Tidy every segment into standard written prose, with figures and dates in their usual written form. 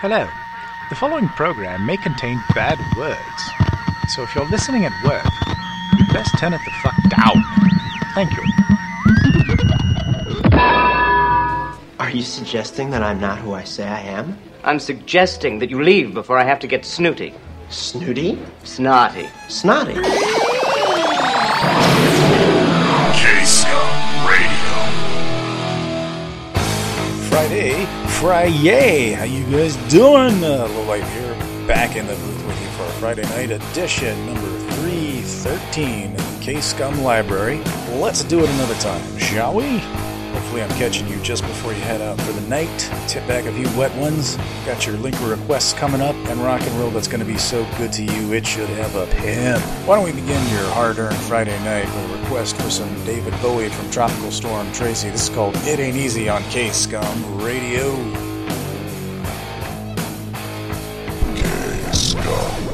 Hello. The following program may contain bad words, so if you're listening at work, you'd best turn it the fuck down. Thank you. Are you suggesting that I'm not who I say I am? I'm suggesting that you leave before I have to get snooty. Snooty? Snotty. Snotty. K-Scum Radio. Friday, how you guys doing? Low Light here, back in the booth with you for our Friday night edition, number 313 of the K-Scum Library. Let's do it another time, shall we? Hopefully I'm catching you just before you head out for the night. Tip back a few wet ones. Got your link requests coming up, and rock and roll that's going to be so good to you, it should have a pimp. Why don't we begin your hard-earned Friday night with a request for some David Bowie from Tropical Storm Tracy. This is called It Ain't Easy on K-Scum Radio. K-Scum.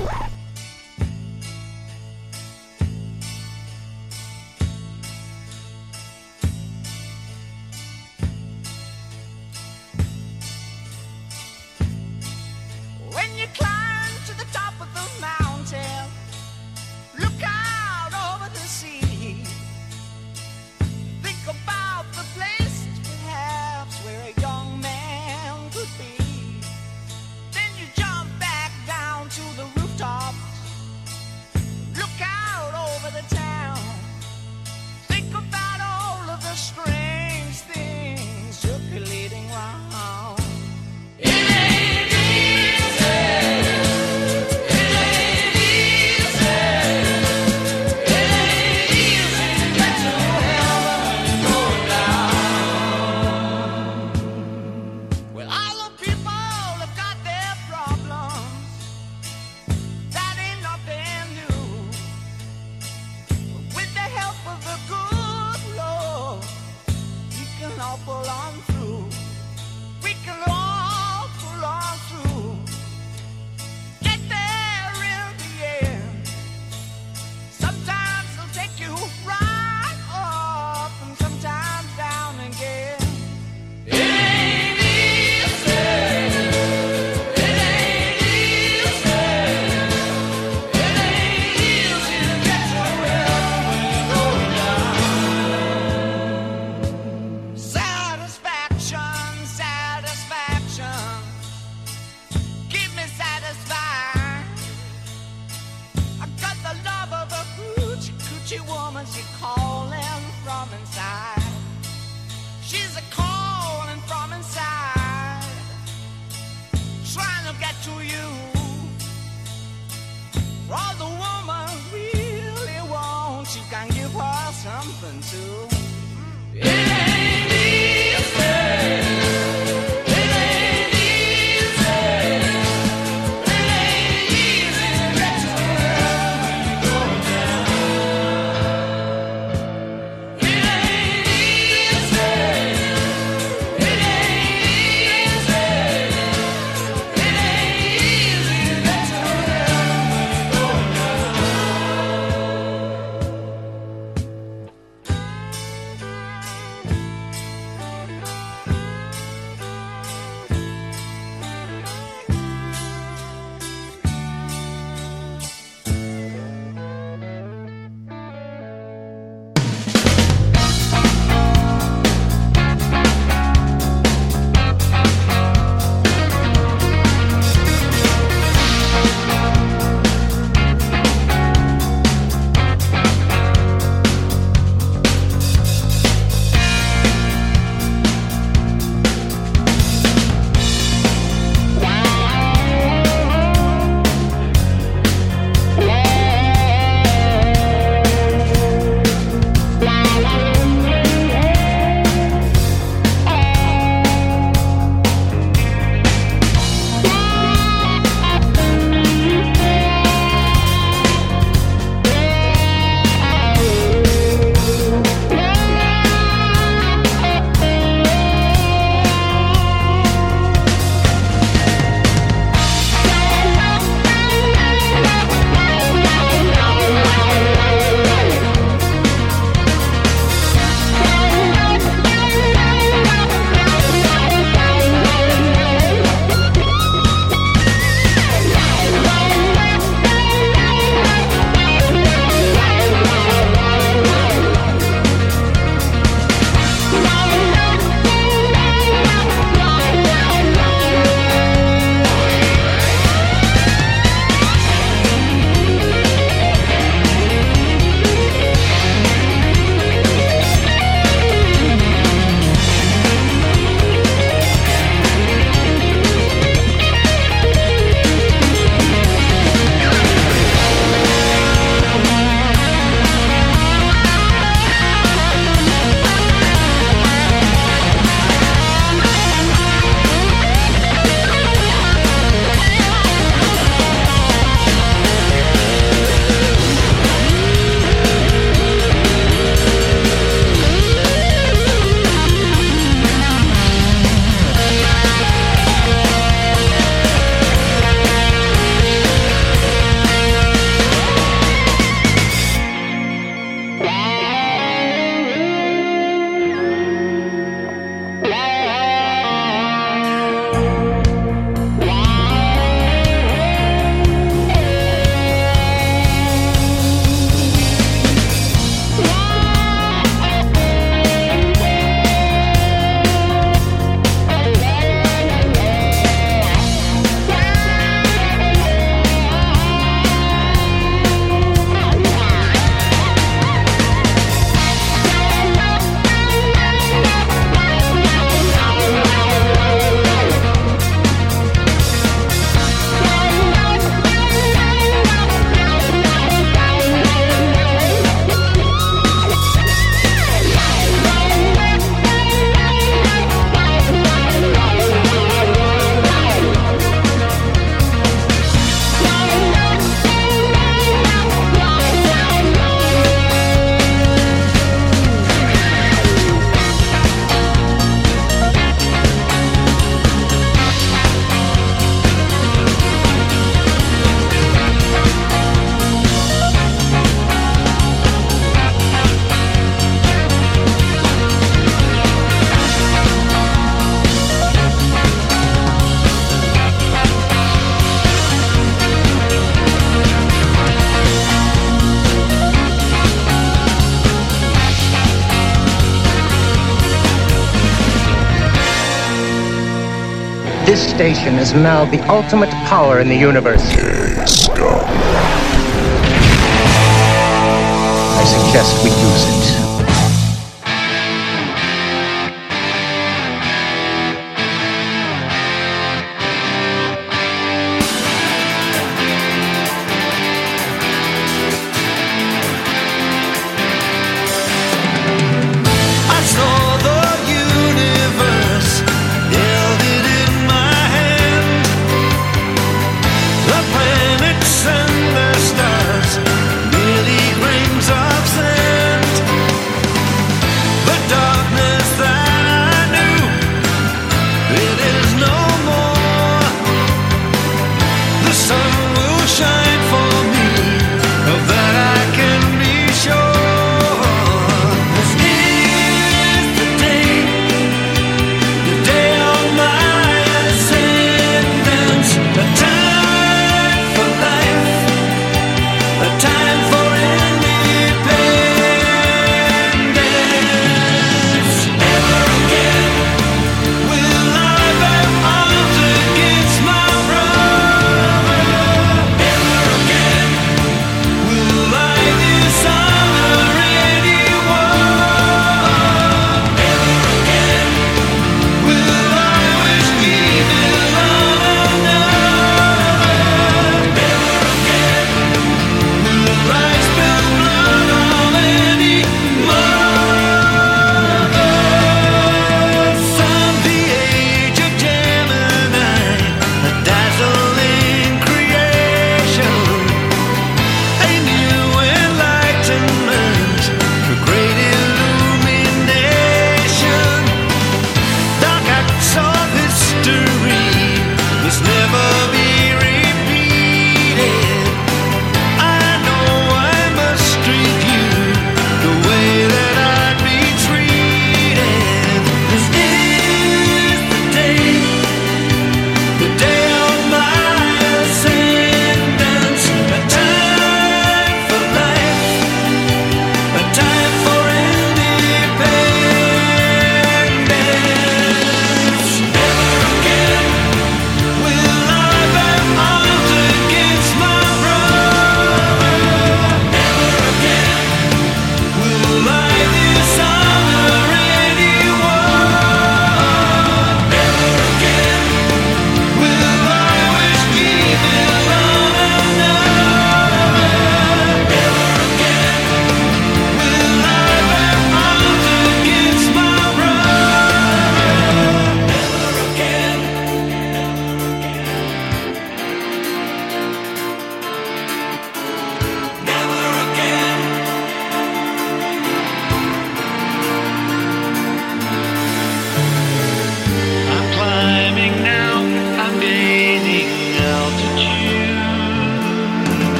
station is now the ultimate power in the universe. K-Scum. I suggest we use it. Planets and their stars, merely grains of sand.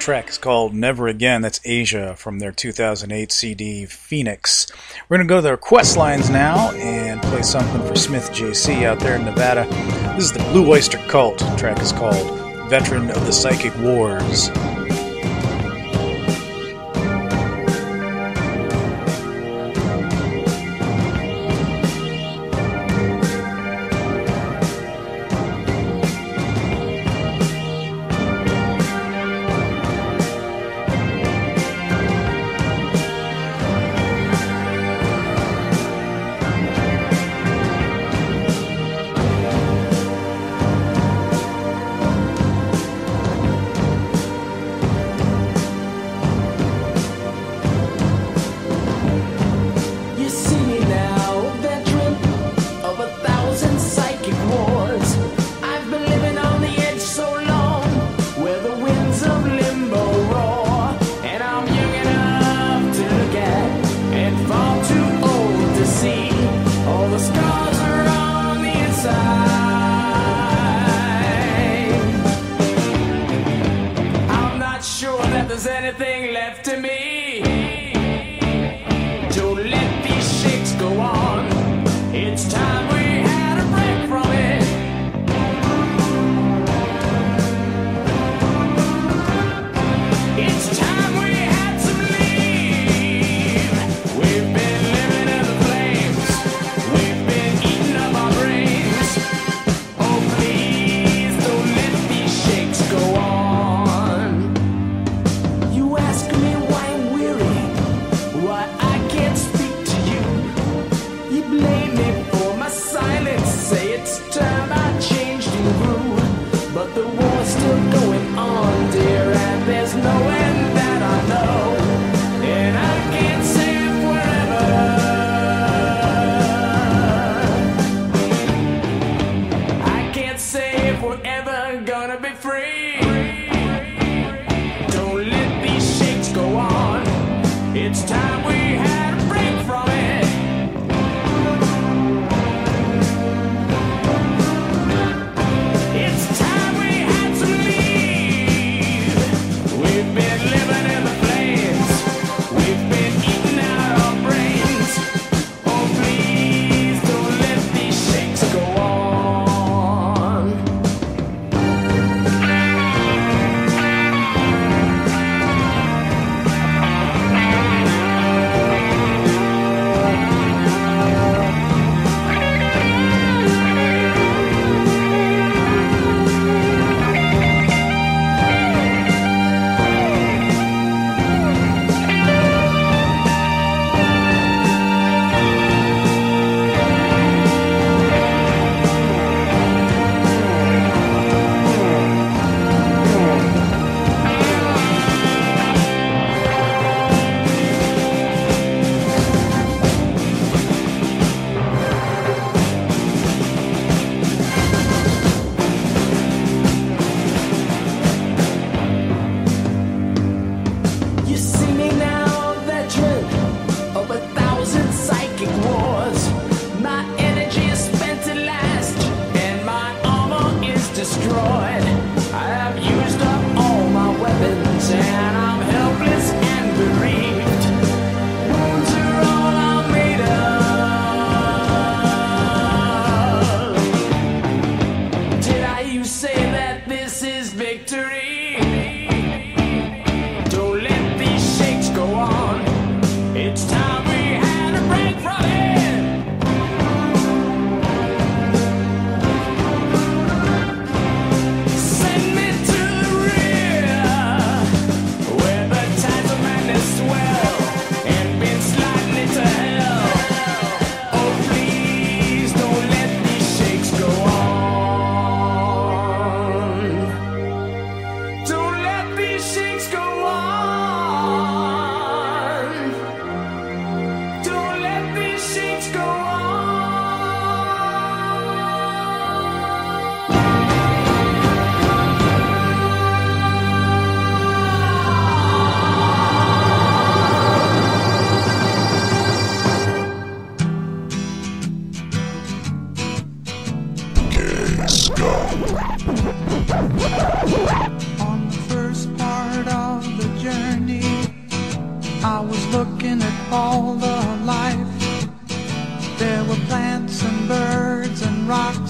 track is called Never Again. That's Asia from their 2008 CD, Phoenix. We're going to go to their quest lines now and play something for Smith JC out there in Nevada. This is the Blue Oyster Cult. The track is called Veteran of the Psychic Wars. We've been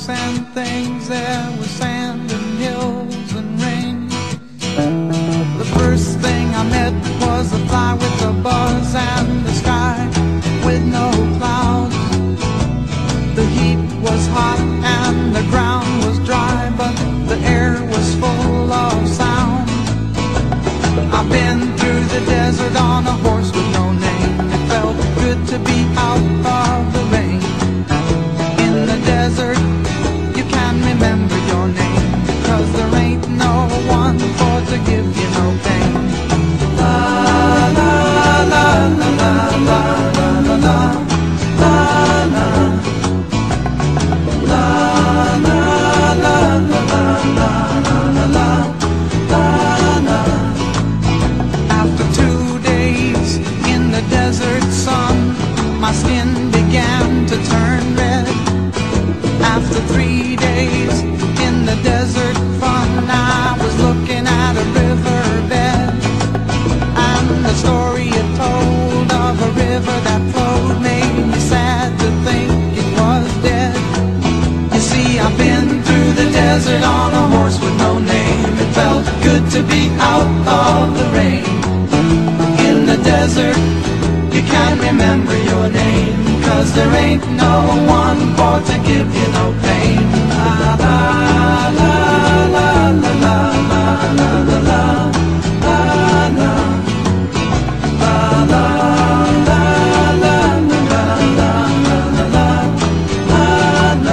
and things, there was sand and hills and rain. The first thing I met was a fly with a buzz and the sky with no clouds. The heat was hot and the ground was dry, but the air was full of sound. I've been through the desert on a horse with no name. It felt good to be out of the rain. In the desert, you can remember your name, 'cause there ain't no one for to give you no pain. La la la la la la la la la la la la la la la la la. After 2 days in the desert sun, my skin began to turn red. After 3 days in the desert fun, I was looking at a riverbed, and the story it told of a river that flowed made me sad to think it was dead. You see, I've been through the desert on a horse with no name. It felt good to be out of the rain. In the desert, you can't remember your name, 'cause there ain't no one for to give you no pain. La la la la la la la la la la la la la la la la la la.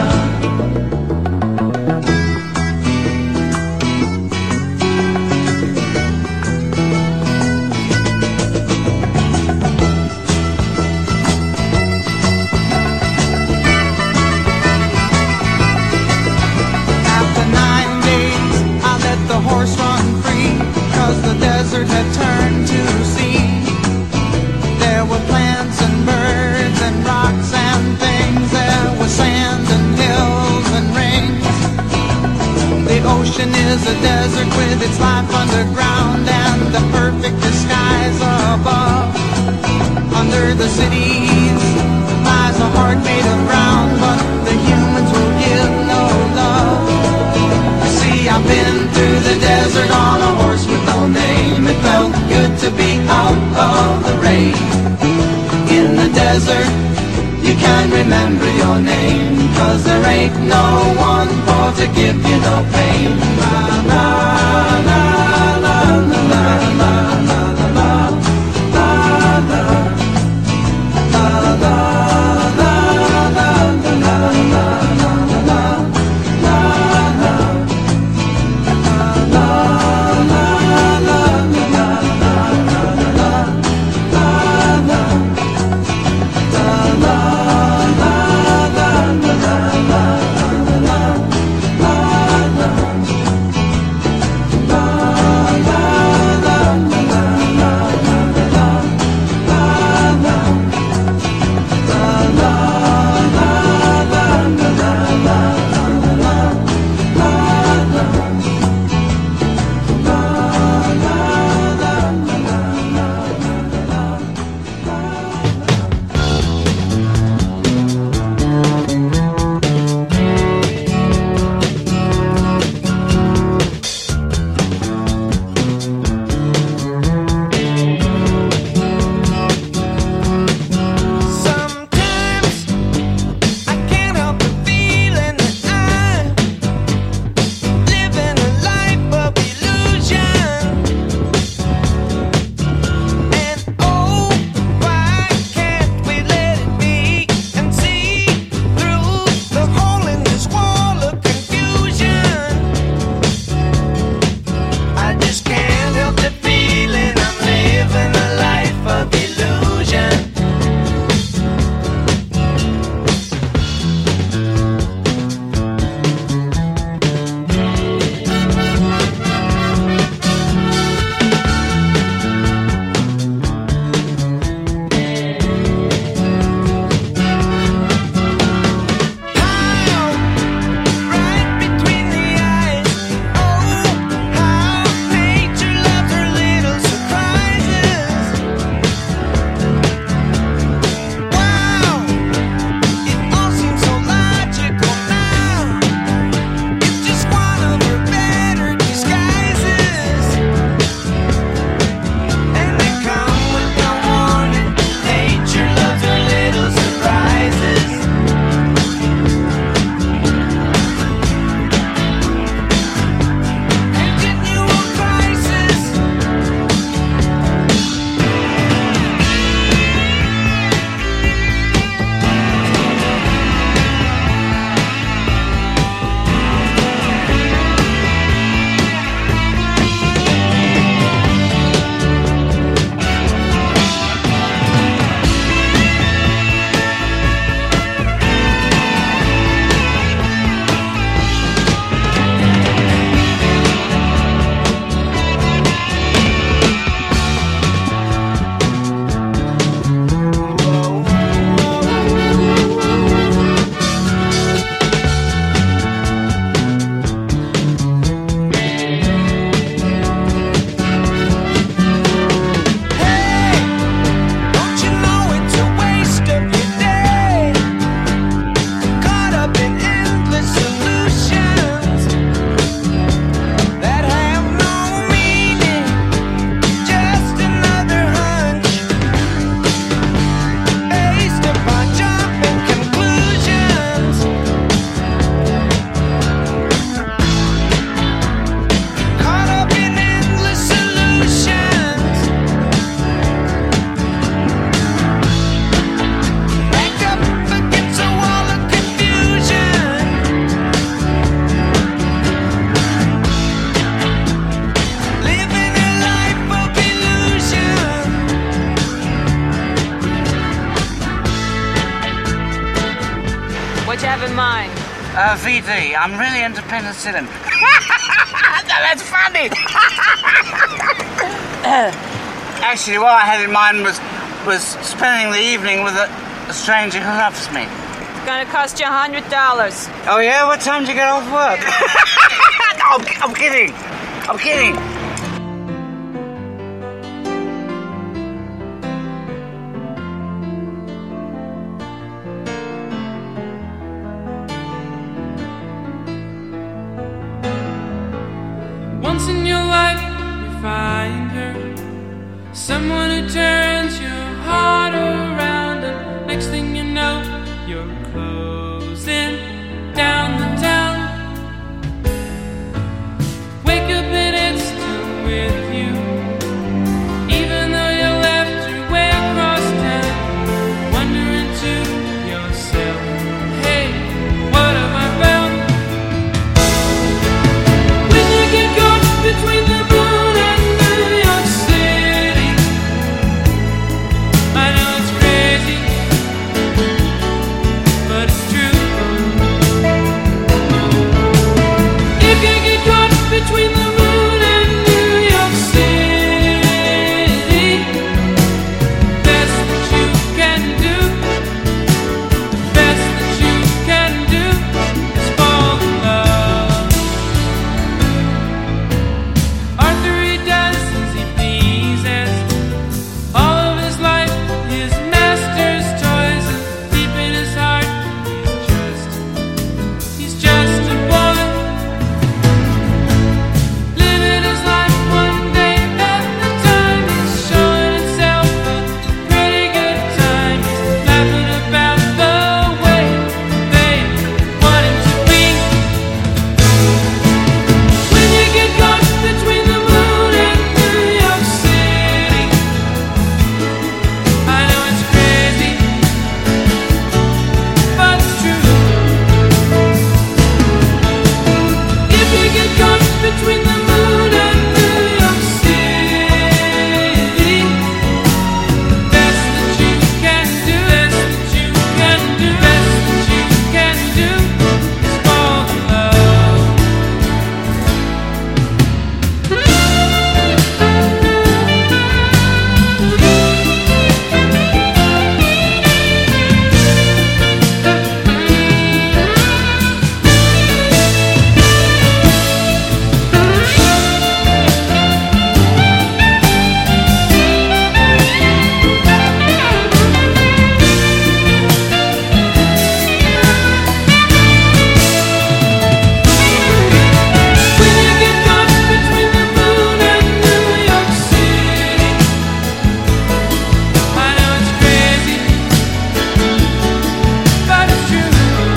After 9 days, I let the horse run free, 'cause the desert had turned to sea. There were plants and birds and rocks and things. There was sand and hills and rings. The ocean is a desert with its life underground and the perfect skies above. Under the cities lies a heart made of brown, but the humans will give no love. You see, I've been through the desert on a horse with no name. It felt good to be out of the rain. In the desert, you can't remember your name, 'cause there ain't no one for to give you no pain. La la la la la la la la la la la la la la la mind? VD. I'm really into penicillin. That's funny. Actually, what I had in mind was spending the evening with a stranger who loves me. It's gonna cost you $100. Oh yeah? What time do you get off work? No, I'm kidding. I'm kidding. Once in your life, you find her, someone who turns your heart around, and next thing you know, you're closing down the town. Wake up and it's still with you, even though you left your way across town, wondering to yourself, hey, what have I found? When you get caught between the moon and New York City, I know it's crazy, but it's true. If you get caught between the moon and New York City, best that you can do, best that you can do is fall in love. Arthur, he does as he pleases. All of his life, his master's toys, and deep in his heart, he's just a boy, living his life one day at a time. He's showing himself a pretty good time. He's laughing about the way they want him to be. When you get caught between the moon and New York City, I know it's crazy, but it's true. If you get caught between the moon and New York City, best that you can do, best that you can do, best that you can do is fall in love. When you get caught between the moon and New York City, I know it's crazy, but it's true.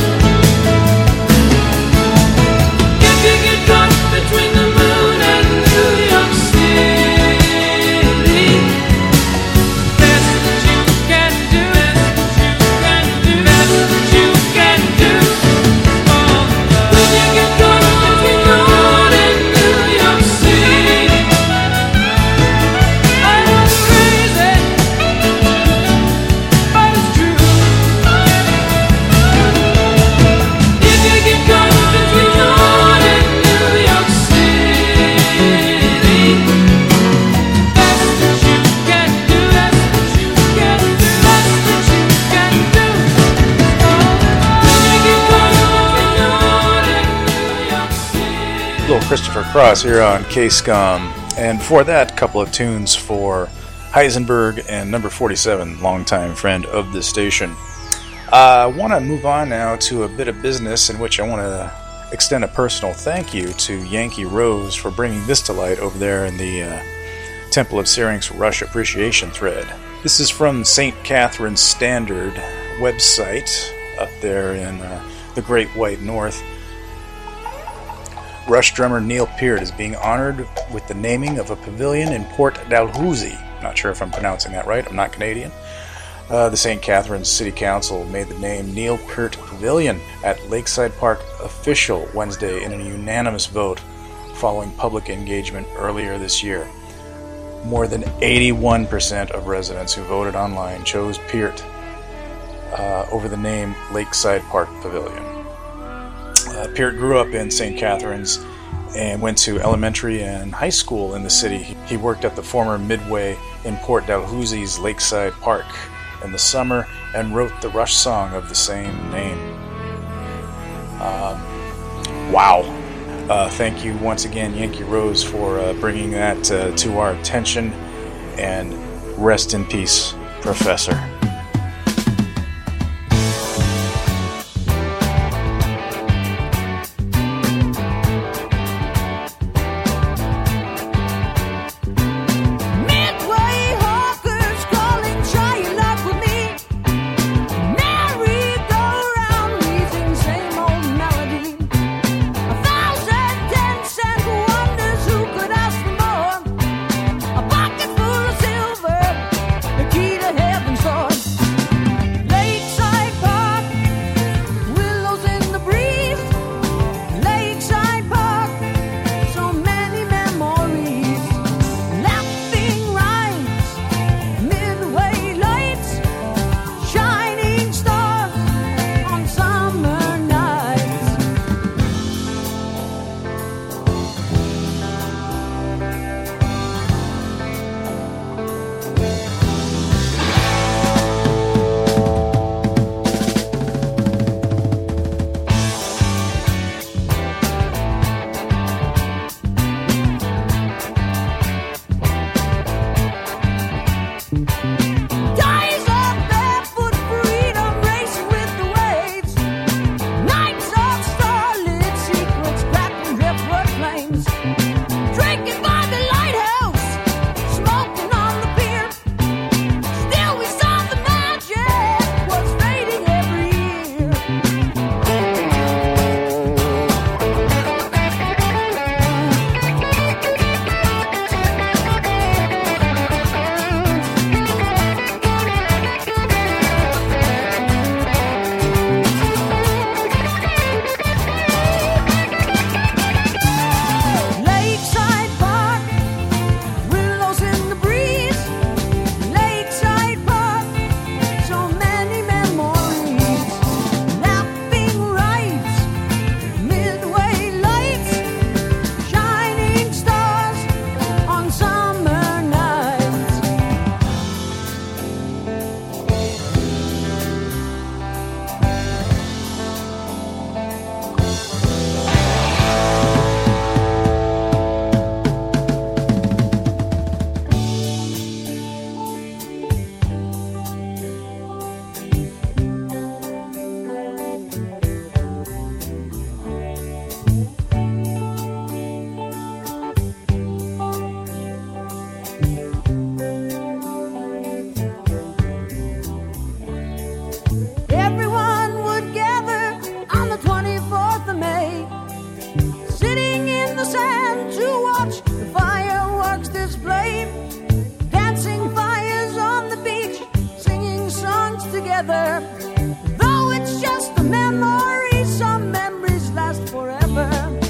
If you get caught between the moon and New York City, best that you can do, best that you can do, best that you can do is fall in love. When you get caught between the moon and New York City, I know it's crazy, but it's true. If you get caught between the moon and New York City, best that you can do, best that you can do, best that you can do is fall in love. When you get caught between the moon and New York City. Little Christopher Cross here on K-Scum, and before that, a couple of tunes for Heisenberg and number 47, longtime friend of the station. I want to move on now to a bit of business in which I want to extend a personal thank you to Yankee Rose for bringing this to light over there in the Temple of Syrinx Rush Appreciation thread. This is from St. Catherine's Standard website up there in the Great White North. Rush drummer Neil Peart is being honored with the naming of a pavilion in Port Dalhousie. Not sure if I'm pronouncing that right, I'm not Canadian. The St. Catharines City Council made the name Neil Peart Pavilion at Lakeside Park official Wednesday in a unanimous vote following public engagement earlier this year. More than 81% of residents who voted online chose Peart over the name Lakeside Park Pavilion. Peart grew up in St. Catharines and went to elementary and high school in the city. He worked at the former Midway in Port Dalhousie's Lakeside Park in the summer and wrote the Rush song of the same name. Wow. Thank you once again, Yankee Rose, for bringing that to our attention, and rest in peace, Professor. together. Though it's just a memory, some memories last forever.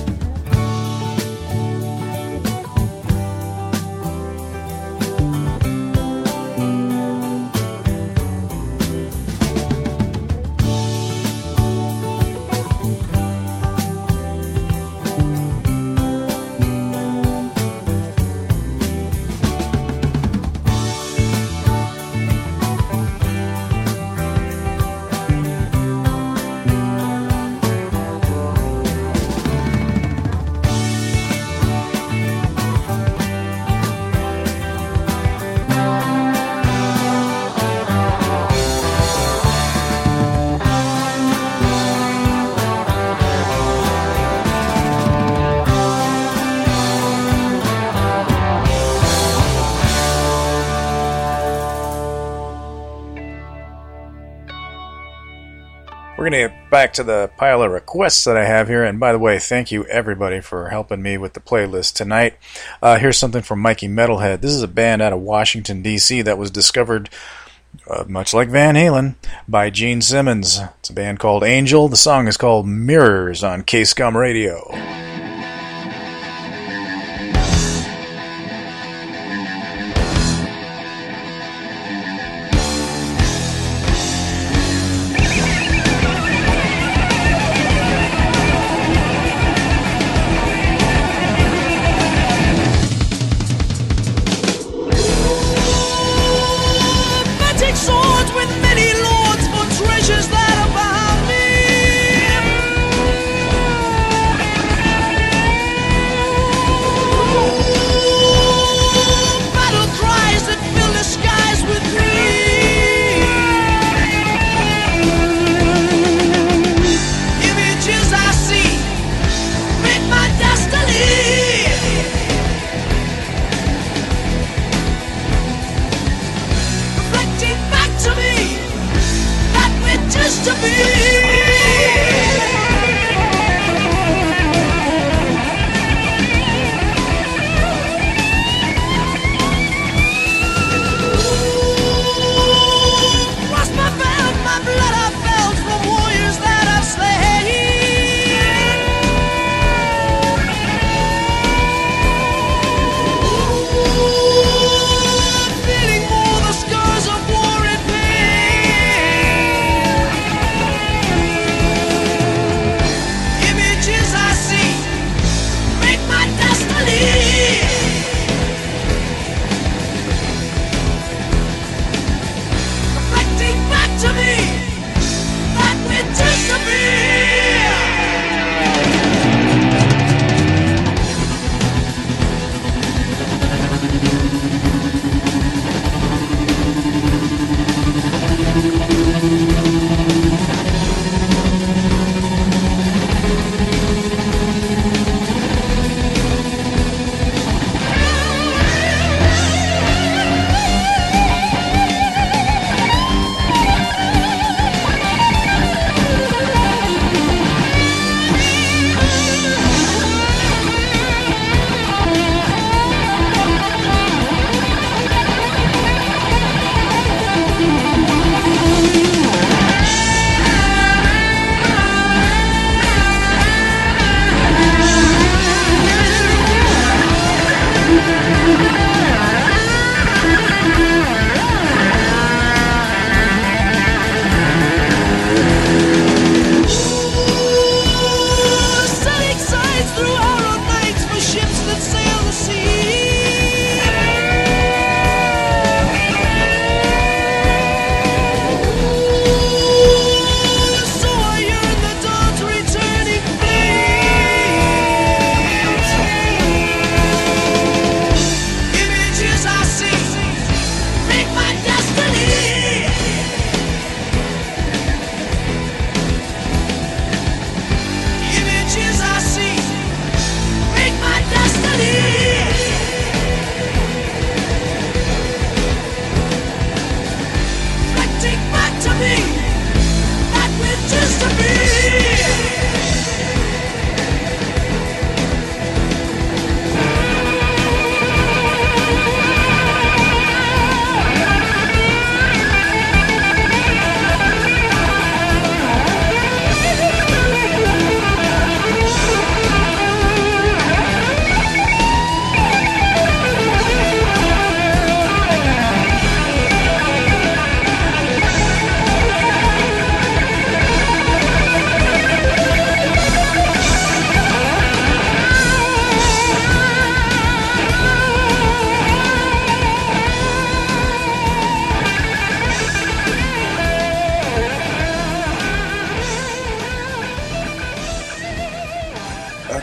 We're going to get back to the pile of requests that I have here. And by the way, thank you everybody for helping me with the playlist tonight. Here's something from Mikey Metalhead. This is a band out of Washington, D.C. that was discovered, much like Van Halen, by Gene Simmons. It's a band called Angel. The song is called Mirrors on K-Scum Radio.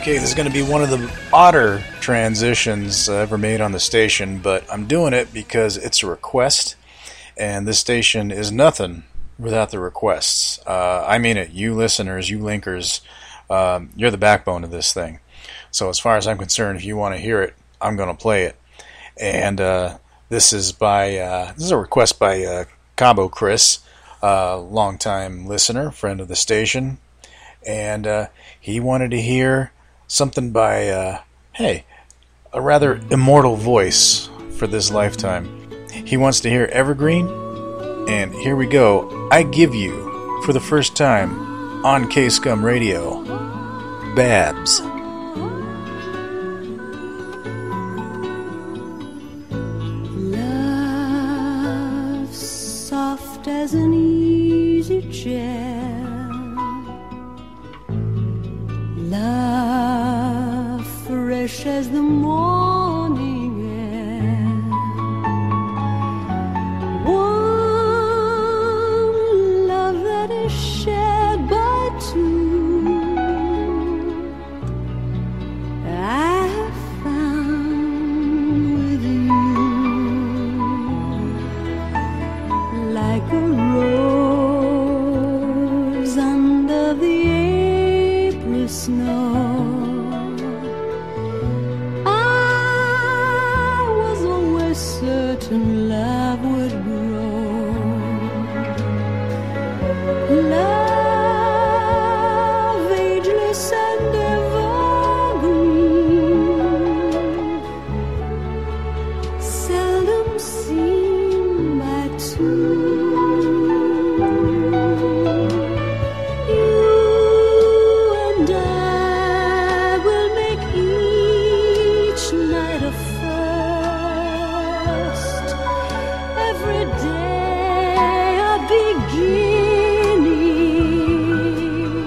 Okay, this is going to be one of the odder transitions ever made on the station, but I'm doing it because it's a request, and this station is nothing without the requests. I mean it, you listeners, you linkers, you're the backbone of this thing. So as far as I'm concerned, if you want to hear it, I'm going to play it. And this is a request by Cabo Chris, longtime listener, friend of the station, and he wanted to hear something by, a rather immortal voice for this lifetime. He wants to hear Evergreen, and here we go. I give you, for the first time on K-Scum Radio, Babs. Love soft as an easy chair. Love fresh as the morning air. One love that is shared by two. I have found with you, like a rose under the April snow. I was always certain love would grow. Love ageless and evergreen, seldom seen by two. You and I will make each night a first, every day a beginning.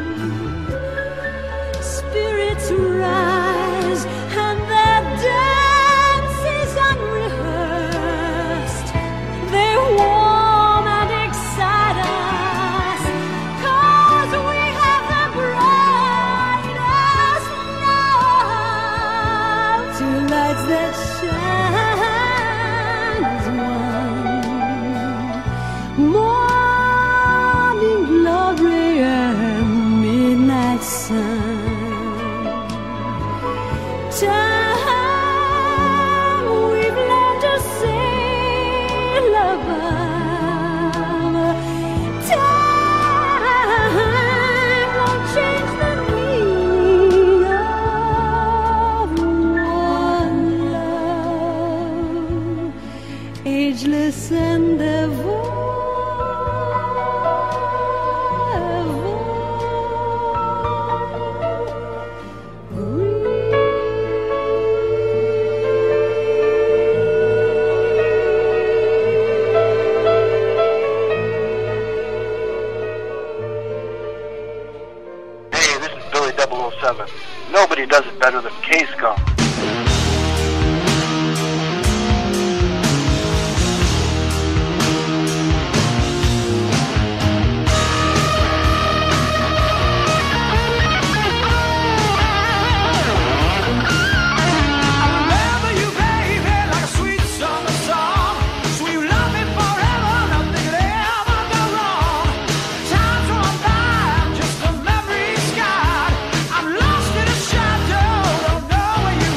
Spirits rise and their dance is unrehearsed. They warm and excite us, 'cause we have the brightest love. Two lights that shine as one. Morning glory and midnight sun. Time we've learned to sail above. Time won't change the meaning of one love, ageless and ever. Hey, this is Billy 007. Nobody does it better than K-Scum. I'm lost in a shadow, don't know where you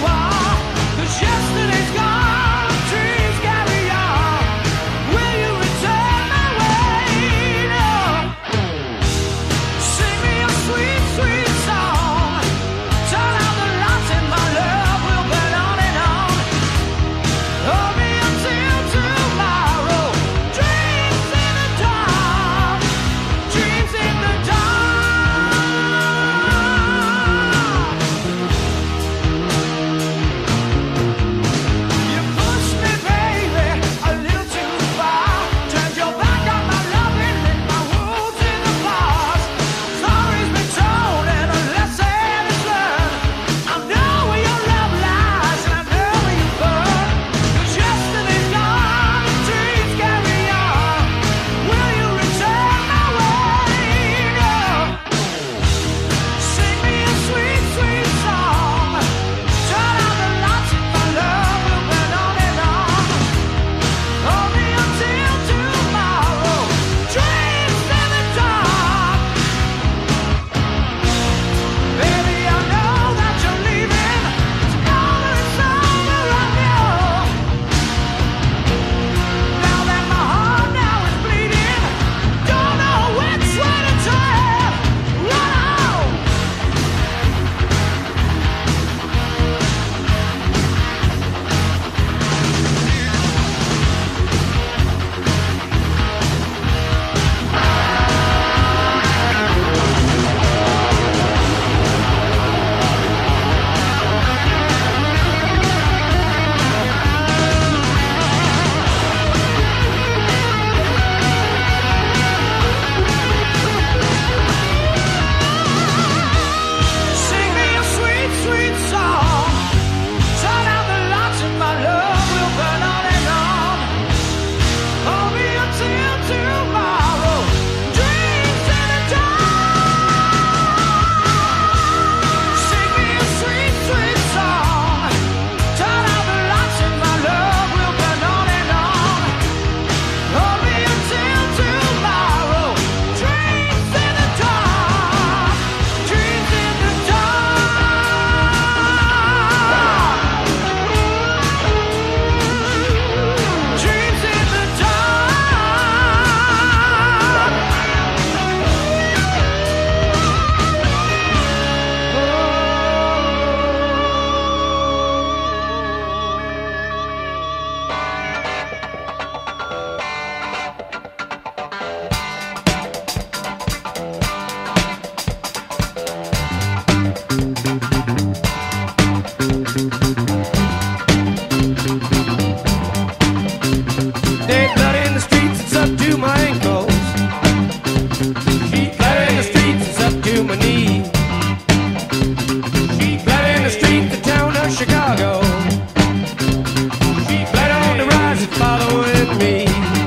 following me.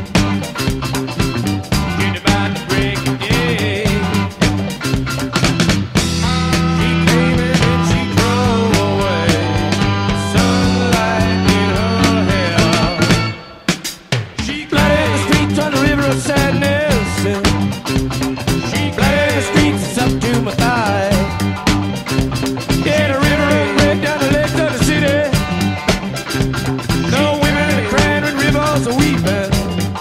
She's about to break a day. She came in and she drove away. Sunlight in her hair. She flooded the streets on the river of sadness. She flooded the streets, it's up to my thigh. Yeah, the river runs right down the legs of the city. No women in the crying when rivers are weeping.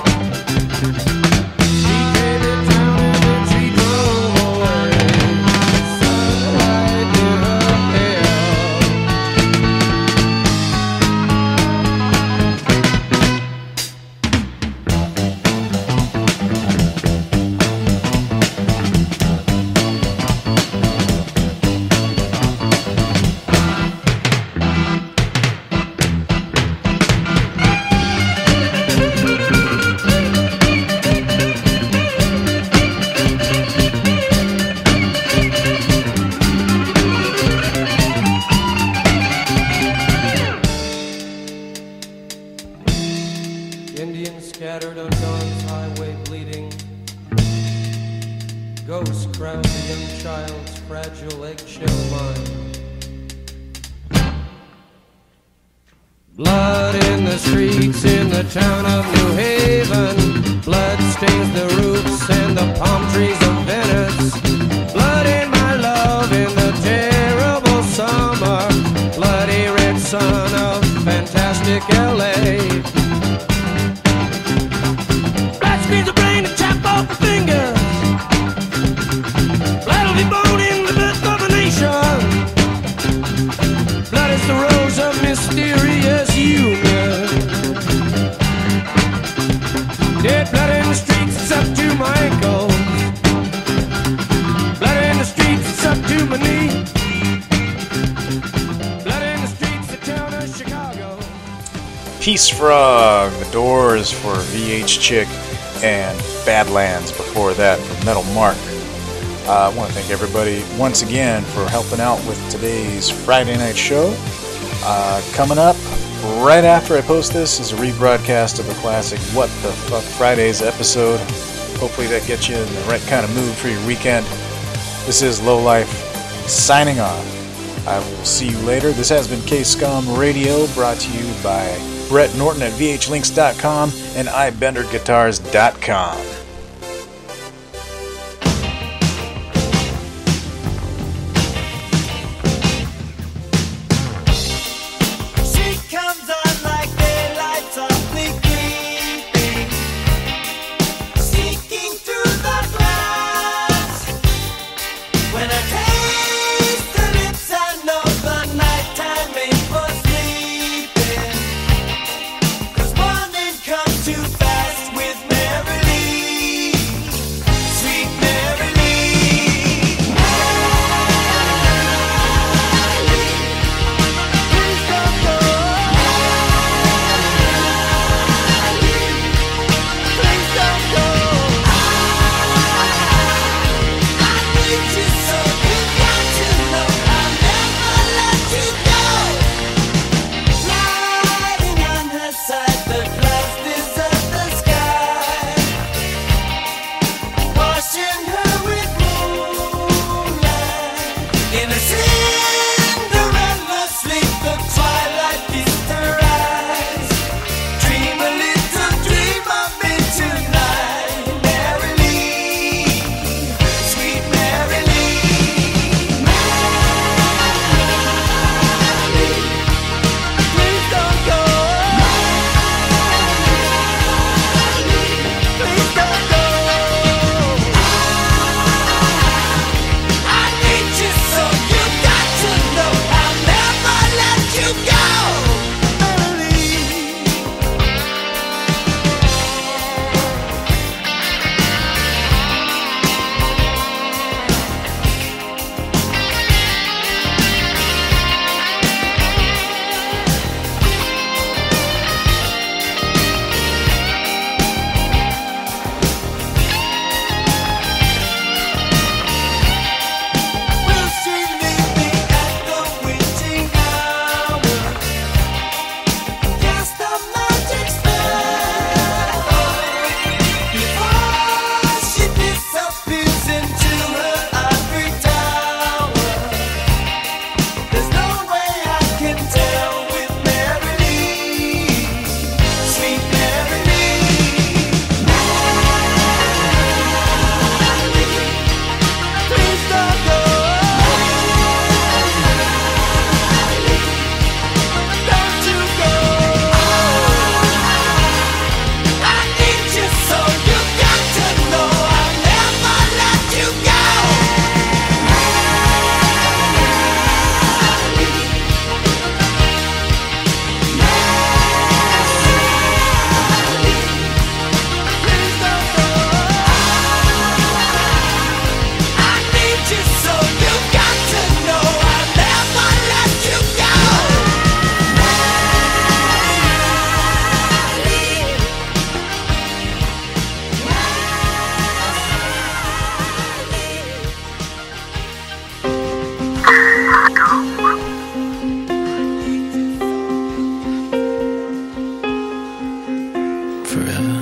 She came in town and then she drove away. Sunlight in her hair. Indians scattered on dawn's highway bleeding. Ghosts crowd the young child's fragile eggshell mind. Blood in the streets in the town of New Haven. Blood stains the roofs and the palm trees of Venice. Blood in my love in the terrible summer. Bloody red sun of fantastic LA. Blood screens the brain and chop off the fingers. Blood will be born in the birth of a nation. Blood is the rose of mysterious union. Dead blood in the streets, it's up to my ankles. Blood in the streets, it's up to my knee. Blood in the streets, the town of Chicago. Peace Frog, The Doors for VH Chick, and Badlands before that for Metal Mark. I want to thank everybody once again for helping out with today's Friday night show. Coming up right after I post this is a rebroadcast of the classic What the Fuck Fridays episode. Hopefully that gets you in the right kind of mood for your weekend. This is Low Life signing off. I will see you later. This has been K-Scum Radio, brought to you by Brett Norton at VHLinks.com and iBenderGuitars.com. She comes on like daylight, softly creeping, seeking through the glass. When I taste her lips, I know the nighttime ain't for sleeping. 'Cause morning comes too fast with Mary Lee, sweet Mary Lee. Please don't go. Please don't go. I need you so you got to know I'll never let you go. Riding on her side, the clouds desert the forever.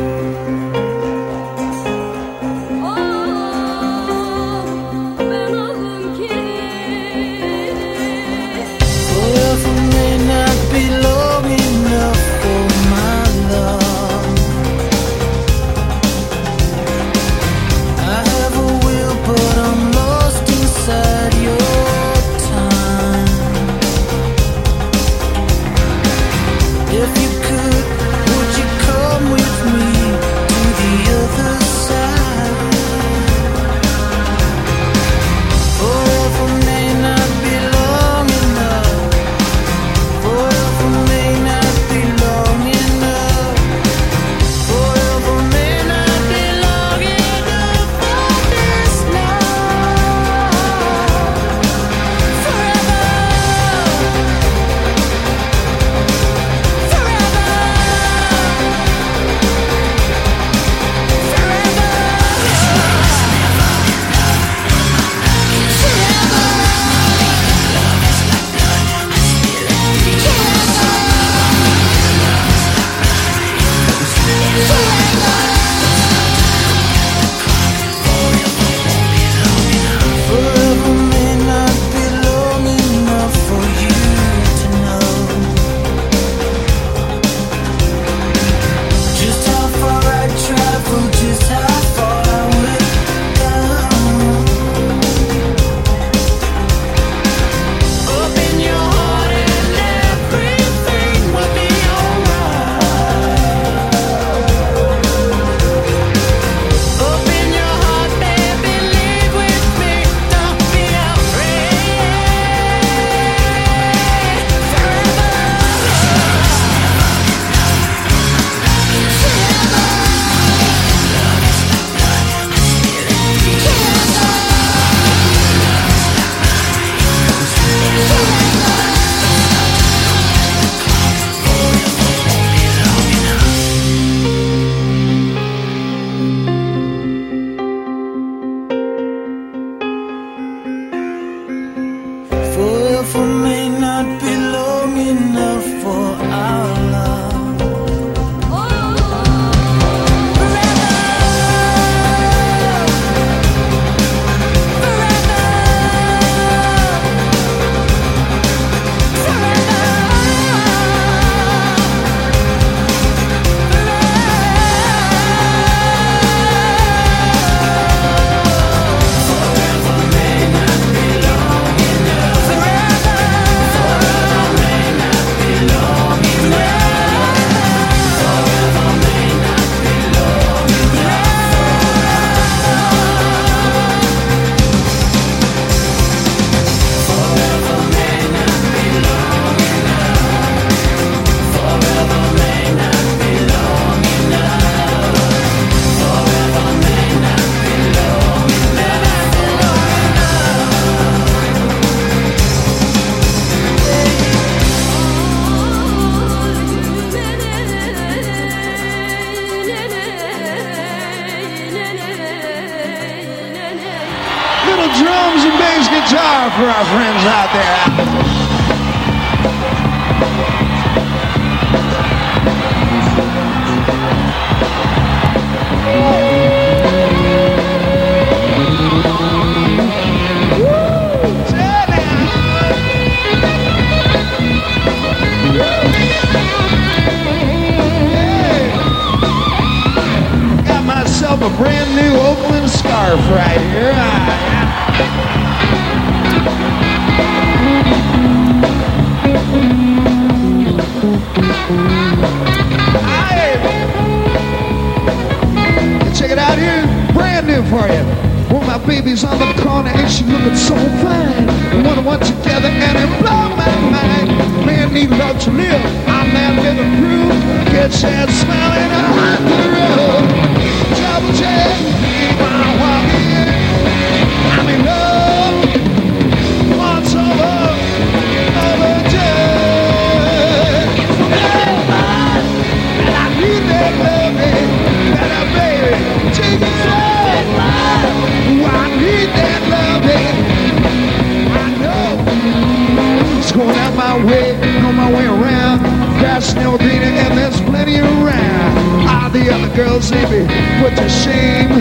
Forever may not be long enough for my love. I have a will, but I'm lost inside your time. If you could, would you come with me to the other side? Forever may not be long enough. Forever may not be long enough. Forever may not be long enough for this love. Forever. Forever may not be long enough for you to know just how far I travel, just how far I would go. Open your heart and everything will be alright. Open your heart, baby, live with me, don't be Forever may not be long enough for our love. Little drums and bass guitar for our friends out there. Got myself a brand new Oakland scarf right here. Check it out here, brand new for you. Well, my baby's on the corner and she looking so fine. We wanna work together and it blow my mind. Man need love to live. I'm that little crew. Get sad smiling on the road. Double check, keep on walking. I'm in love. Once over, overjoyed. And I need that loving, that baby. Take it slow. I need that loving. I know it's going out my way, on my way around. Grass, snow, greener, and there's plenty around. 'cause they be put to shame.